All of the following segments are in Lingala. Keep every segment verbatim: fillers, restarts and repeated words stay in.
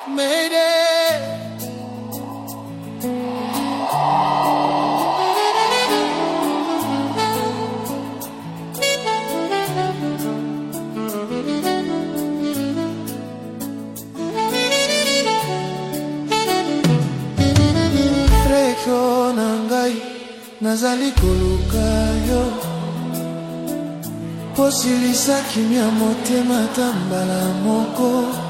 Mayday. Reko nangai nazali koluka yo posilisa kimia motema tambala moko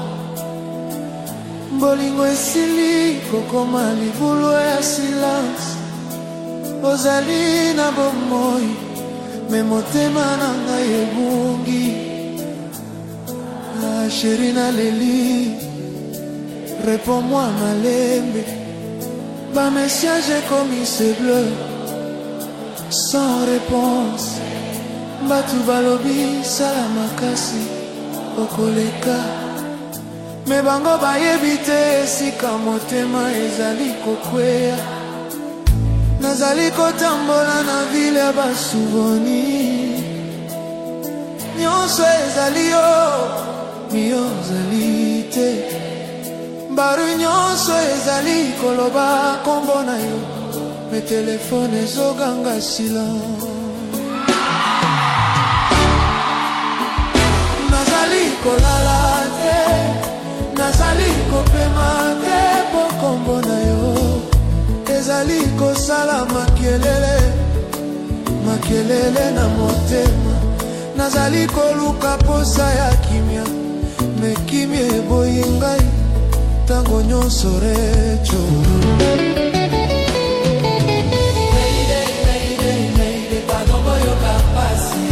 bolingo esili kokoma libulu ya silence ozali na bomoi me motema na ngai ebungi ah chérie na leli réponds-moi malembe ba message comme c'est bleu sans réponse batu balobi salama kasi okoleka me bango bayebi te esika motema ezali kokwea nazali kotambola na ville ya basouvenir nyonso ezali yo miyo ozali te baru nyonso ezali koloba kombo na yo me telefone ezoganga silence nazali kolala te nazali kopema te po kombo na yo ezali kosala makelele makelele na motema nazali koluka posa ya kimia me kimia eboyi ngai tango nyonso recho Mayday, mayday, mayday, pardon boyo kapasi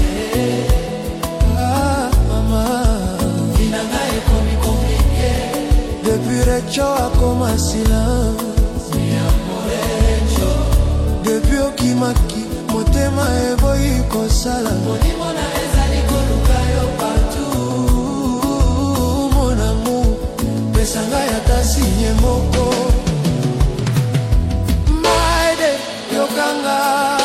ah mama inanga ekomi compliqué depuis recho akoma silence mi amorecho depuis okimaki motema eboyi kosala molimo na ezali koluka yo partout mon amour pesanga ya tasinye moko maide yokanga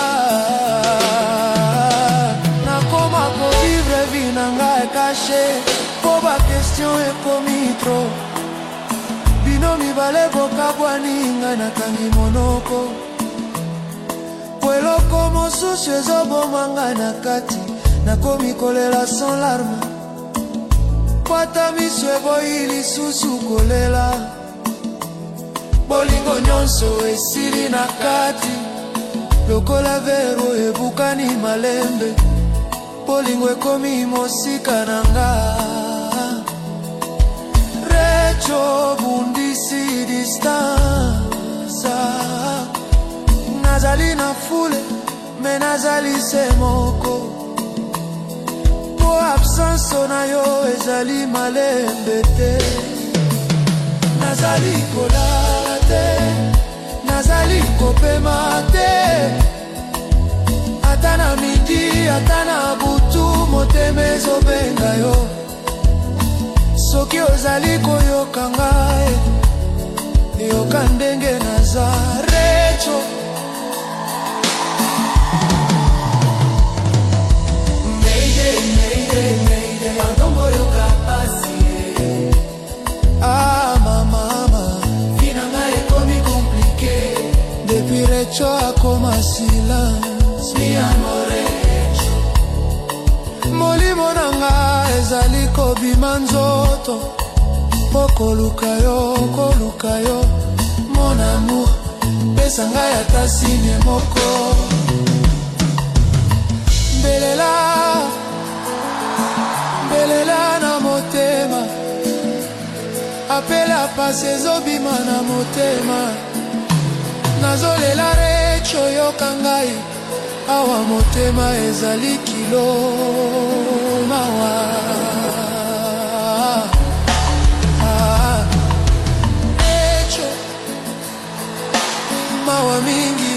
nakoma ko vivre vie nanga caché po ba question ekomi trop bino mibale bokabwani ngai nakangi monoko po eloko mosusu ezoboma ngai na kati nakomi kolela sans larme Pata miso eboyi lisusu kolela bolingo nyonso esili na kati lokola vero ebukani malembe bolingo ekomi mosika na nga recho bundisi distance nazali na fule me nazali se moko absence na yo ezali malembe te nazali kolala te nazali kopema te ata na midi ata na butu motema ezobenga yo soki ozali koyoka ngai yoka ndenge naza recho ah mama vinanga ekomi compliqué depuis recho akoma silence mi amorecho molimo nanga ezali kobima nzoto po koluka yo koluka yo mon amour pesanga ya tasine moko belela belela na motema apela pase zobima na motema nazolela recho yoka ngai awa motema ezali kilo mawa ah, recho mawa mingi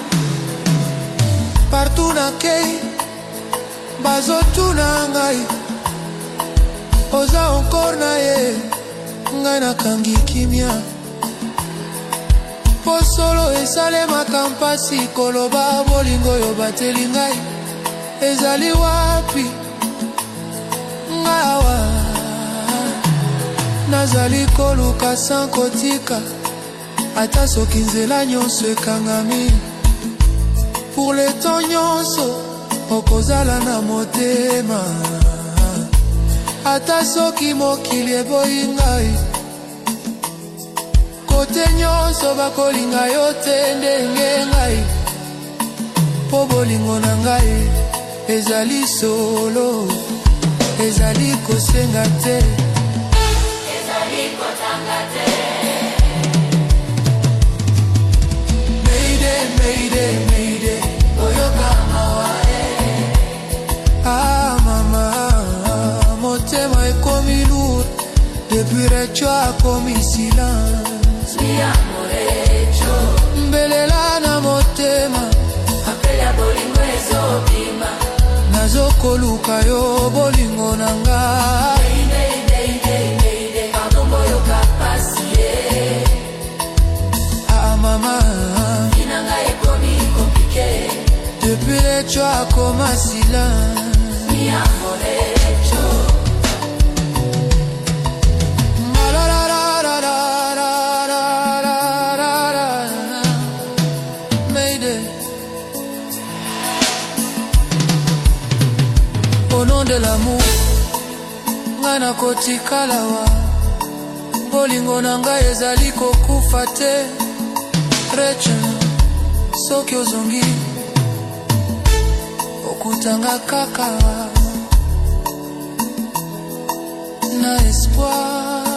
partout na kei bazotuna ngai oza encore na ye ngai nakangi kimia po solo esalemaka mpasi koloba bolingo yo bateli ngai ezali wapi ngawa nazali koluka sans kotika ata soki nzela nyonso ekangami. Pour le temps nyonso okozala na motema ata soki mokili eboyi ngai. Kote nyonso bakolinga yo te ndenge ngai, po bolingo na ngai ezali solo, ezali kosenga te, ezali kotanga te. Mayday, mayday, mayday, oyoka mawa eh. Ah mama, motema ekomi lourd, depuis recho akomi silence. Mi amorecho, mbelela na motema, apela bolingo ezobima. Nazo koluka yo bolingo nanga. Mayday, mayday, mayday, pardon boyoka pasie. Ah mama, inanga ekomi komplike, depuis recho akoma silence. Mi amorecho. Au nom de l'amour, ngana kotikalawa, bolingo nanga ezali kokufa te. Recha, soki ozongi, okutanga kaka na espoir.